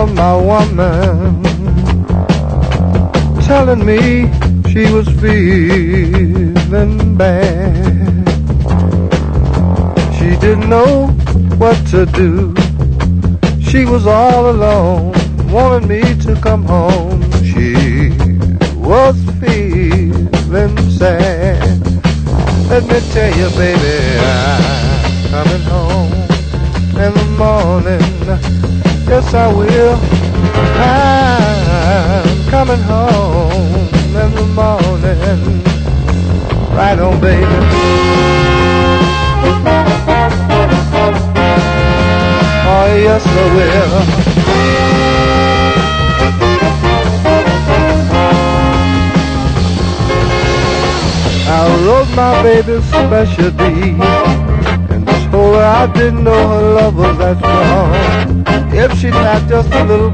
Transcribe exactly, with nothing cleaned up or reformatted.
of my woman, telling me she was feeling bad. She didn't know what to do. She was all alone, wanted me to come home. She was feeling sad. Let me tell you, baby, I'm coming home in the morning. Yes, I will. I'm coming home in the morning. Right on, baby. Oh, yes, I will. I wrote my baby special deed and told her I didn't know her love was that strong. If she'd had just a little